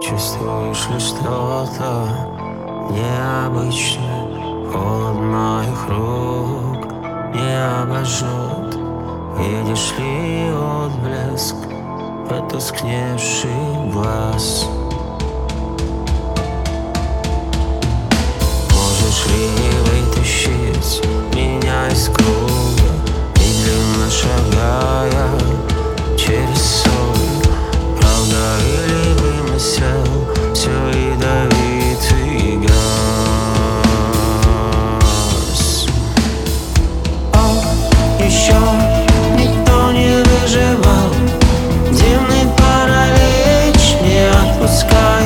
Чувствуешь ли что-то необычное? Холод моих рук не обожжет. Видишь ли отблеск потускневший глаз? Можешь ли вытащить меня из круга, медленно шагая через соль? Правда или вымысел, все ядовитый газ? О, еще никто не выживал. Дымный паралич не отпускай.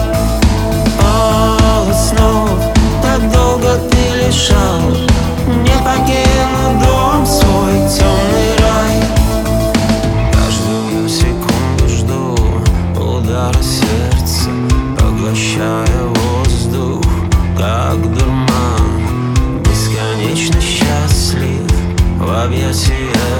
Холод снов, так долго ты лишал. Не покину дом свой, темный рай. Каждую секунду жду удара сердца, поглощая воздух, как дурман. Бесконечно счастлив в объятиях